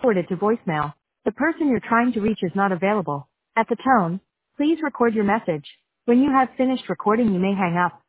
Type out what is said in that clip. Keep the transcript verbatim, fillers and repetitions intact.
forwarded to voicemail. The person you're trying to reach is not available. At the tone, please record your message. When you have finished recording, you may hang up.